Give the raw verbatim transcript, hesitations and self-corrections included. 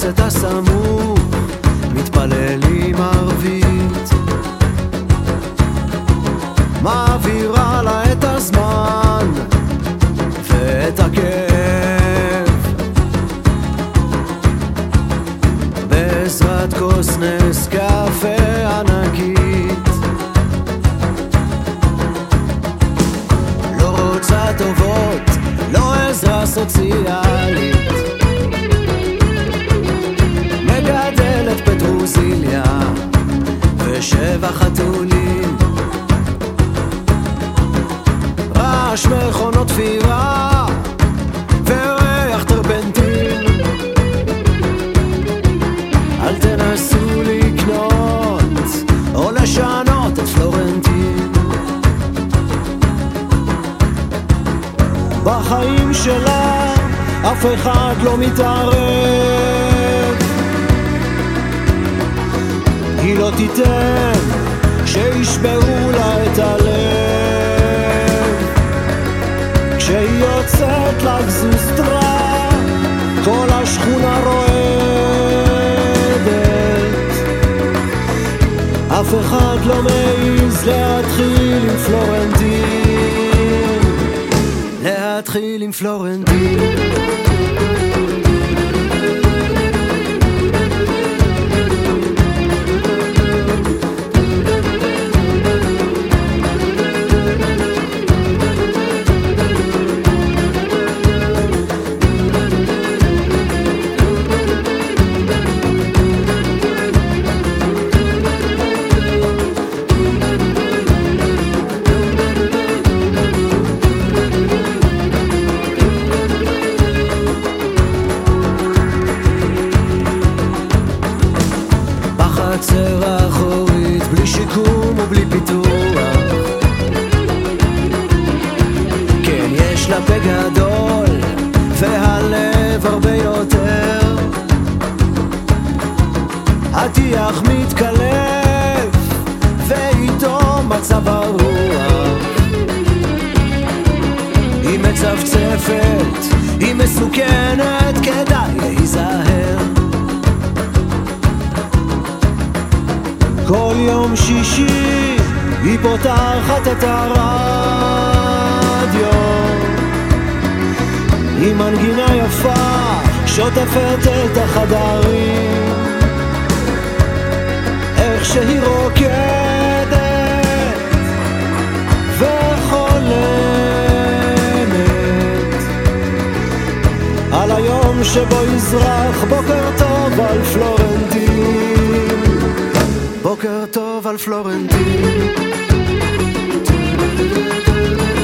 בבית הסמוך מתפללים ערבית, מעבירה לה את הזמן ואת הכאב בעזרת כוס נס קפה ענקית. לא רוצה טובות, לא עזרה סוציאלית, מגדלת פטרוזיליה ושבע חתולים, רעש מכונות תפירה וריח טרפנטין. אל תנסו לקנות או לשנות את פלורנטין. בחיים שלה אף אחד לא מתערב, היא לא תיתן שישברו לה את הלב. כשהיא יוצאת לגזוז טרה כל השכונה רועדת, אף אחד לא מעז להתחיל עם פלורנטין, להתחיל עם פלורנטין. בחצר האחורית בלי שיקום ובלי פיתוח, כן יש לה פה גדול והלב הרבה יותר. הטיח מתקלף ואיתו מצב הרוח, היא מצפצפת, היא מסוכנת, כדאי להיזהר. כל יום שישי היא פותחת את הרדיו, היא מנגינה יפה שוטפת את החדרים, איך שהיא רוקדת וחולמת על היום שבו יזרח בוקר טוב על פלורנטין, בוקר טוב על פלורנטין.